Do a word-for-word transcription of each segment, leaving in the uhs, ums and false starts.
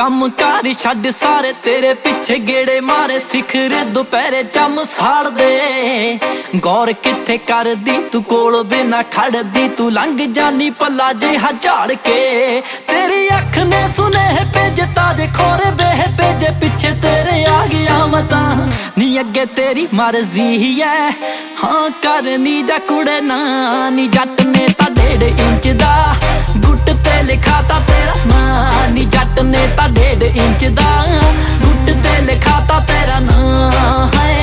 ਕੰਮ ਕਾਰ ਛੱਡ ਸਾਰੇ ਤੇਰੇ ਪਿੱਛੇ ਗੇੜੇ ਮਾਰੇ ਸਿਖਰ ਦੁਪਹਿਰੇ ਚਮ ਸਾੜਦੇ ਗੌਰ ਕਿੱਥੇ ਕਰਦੀ ਤੂੰ ਕੋਲ ਬਿਨਾ ਖੜਦੀ ਤੂੰ ਲੰਘ ਜਾਨੀ ਪੱਲਾ ਜਿਹਾ ਝਾੜ ਕੇ ਤੇਰੀ ਅੱਖ ਨੇ ਸੁਨੇਹੇ ਭੇਜੇ ਤਾਜੇ ਖੋਰੇ ਬੇਹ ਭੇਜੇ ਪਿੱਛੇ ਤੇਰੇ ਆ ਗਿਆ ਮਤਾਂ ਨੀ ਅੱਗੇ ਤੇਰੀ ਮਰਜ਼ੀ ਐ ਹਾਂ ਕਰਨੀ ਜਾ ਕੁੜੇ ਨਾ ਨੀ ਜੱਟ ਨੇ ਤਾਂ ਡੇਢ ਇੰਚ ਦਾ ਗੁੱਟ ਤੇ ਲਿਖਾਤਾ ਤੇਰਾ ਨਾਂ ਨੀ ਜੱਟ ਨੇ ਤਾਂ ਡੇਢ ਇੰਚ ਦਾ ਗੁੱਟ ਤੇ ਲਿਖਾਤਾ ਤੇਰਾ ਨਾਂ ਹੈ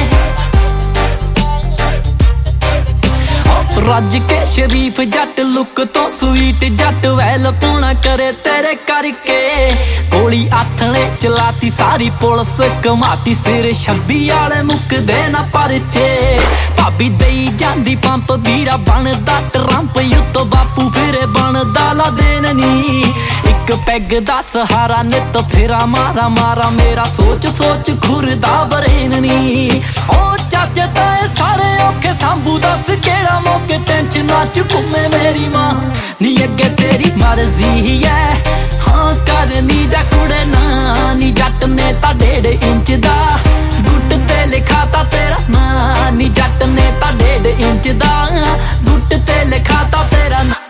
ਰੱਜ ਕੇ ਸ਼ਰੀਫ ਜੱਟ ਲੁੱਕ ਤੋਂ ਸਵੀਟ ਜੱਟ ਵੈਲ ਪੂਣਾ ਕਰੇ ਤੇਰੇ ਕਰਕੇ ਗੋਲੀ ਆਥਣੇ ਚਲਾਤੀ ਸਾਰੀ ਪੁਲਿਸ ਕਮਾਤੀ ਸਿਰ ਛੱਬੀ ਵਾਲੇ ਮੁੱਕਦੇ ਨਾ ਪਰਚੇ ਭਾਬੀ ਦੇਈ ਜਾਂਦੀ ਪੰਪ ਵੀਰਾ ਬਣਦਾ ਟਰੰਪ ਉੱਤੋਂ ਬਾਪੂ ਫਿਰੇ ਬਣਦਾ ਲਾ ਦੇਣ ਨੀ ਇੱਕ ਪੈਗ ਦਾ ਸਹਾਰਾ ਨਿੱਤ ਫੇਰਾ ਮਾਰਾ ਮਾਰਾ ਮੇਰਾ ਸੋਚ ਸੋਚ ਖੁਰਦਾ ਬਰੇਨ ਨੀ ਉਹ ਚਾਚੇ ਤਾਏ ਸਾਰੇ ਔਖੇ ਸਾਂਭੂ ਦੱਸ ਕਿਹੜਾ ਮੌਕੇ ਟੈਨਸ਼ਨਾਂ ਚ ਘੁੰਮੇ ਮੇਰੀ ਮਾਂ ਨੀ ਅੱਗੇ ਤੇਰੀ ਮਰਜ਼ੀ ਐ ਹਾਂ ਕਰਨੀ ਜਾ ਕੁੜੇ ਨਾ ਨੀ ਜੱਟ ਨੇ ਤਾਂ ਡੇਢ ਇੰਚ ਦਾ ਗੁੱਟ ਤੇ ਲਿਖਾਤਾ ਤੇਰਾ ਨਾਂ ਨੀ ਜੱਟ ਨੇ ਤਾਂ ਡੇਢ ਇੰਚ ਦਾ ਗੁੱਟ ਤੇ ਲਿਖਾਤਾ ਤੇਰਾ ਨਾਂ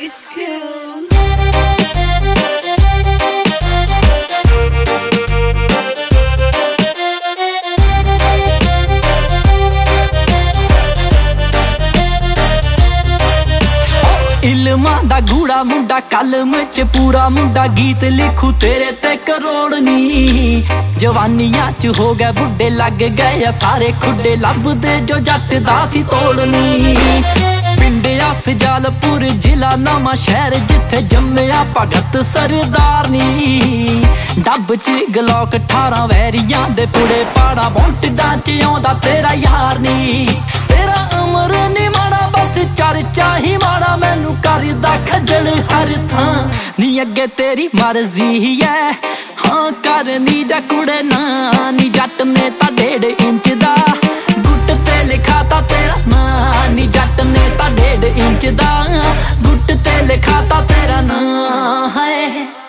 ਇਲਮਾਂ ਦਾ ਗੂੜਾ ਮੁੰਡਾ ਕਲਮ ਚ ਪੂਰਾ ਮੁੰਡਾ ਗੀਤ ਲਿਖੂ ਤੇਰੇ ਤੇ ਕਰੋੜ ਨੀ ਜਵਾਨੀਆਂ ਚ ਹੋ ਗਏ ਬੁੱਢੇ ਲੱਗ ਗਏ ਆ ਸਾਰੇ ਖੁੱਡੇ ਲੱਭਦੇ ਜੋ ਜੱਟ ਦਾ ਸੀ ਤੋੜਨੀ ਪਿੰਡਿਆ ਸਜਾਲਪੁਰ ਜ਼ਿਲ੍ਹਾ ਨਵਾਂ ਸ਼ਹਿਰ ਜਿੱਥੇ ਜੰਮਿਆ ਭਗਤ ਸਰਦਾਰ ਨੀ ਡੱਬ ਚ ਗਲੋਕ ਅਠਾਰਾਂ ਵੈਰੀਆਂ ਦੇ ਪੁੜੇ ਪਾੜਾ ਬੌਂਟਾਂ ਚ ਆਉਂਦਾ ਤੇਰਾ ਯਾਰ ਨੀ ਤੇਰਾ ਅਮਰ ਨੀ ਮਾੜਾ ਬਸ ਚਰਚਾ ਹੀ ਮਾੜਾ ਮੈਨੂੰ ਕਰਦਾ ਖੱਜਲ ਹਰ ਥਾਂ ਨੀ ਅੱਗੇ ਤੇਰੀ ਮਰਜ਼ੀ ਐ ਹਾਂ ਕਰਨੀ ਜਾ ਕੁੜੇ ਨਾ ਨੀ ਜੱਟ ਨੇ ਤਾਂ ਡੇਢ ਇੰਚ ਦਾ ਗੁੱਟ ਤੇ ਲਿਖਾਤਾ ਤੇਰਾ ਨਾਂ ਨੀ ਜੱਟ ਨੇ ਤਾਂ ਡੇਢ ਇੰਚ ਦਾ ਗੁੱਟ ਤੇ ਲਿਖਾਤਾ ਤੇਰਾ ਨਾਂ ਹੈ